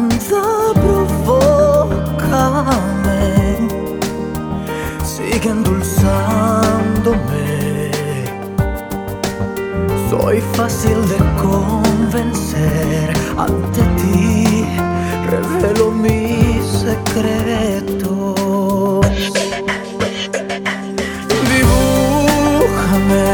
Anda, provócame, sigue endulzándome. Soy fácil de convencer, ante ti revelo mis secretos. Dibújame,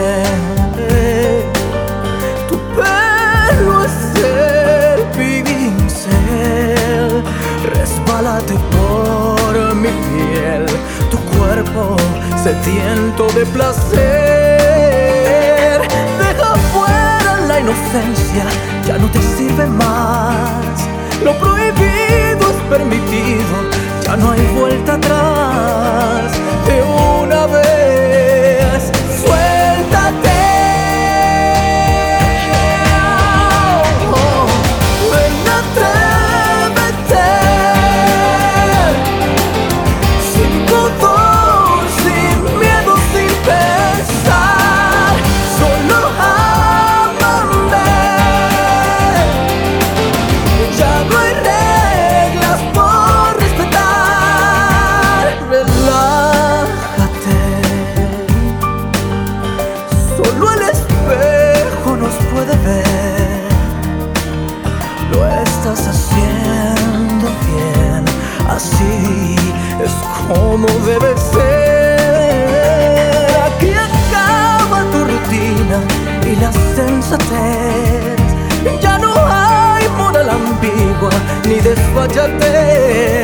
tu pelo es el pincel, resbálate por mi piel, tu cuerpo sediento de placer. Deja fuera la inocencia, ya no te sirve más. Lo prohibido es permitido, ya no hay vuelta atrás. De una vez, suéltate. Ven, atrévete, sin pudor, sin miedo, sin pensar. Solo ámame. Ya no hay reglas por respetar. Relájate, solo el espejo nos puede ver. Lo estás haciendo bien, así es como debe ser. Aquí acaba tu rutina y la sensatez. Ya no hay moral ambigua ni desfachatez.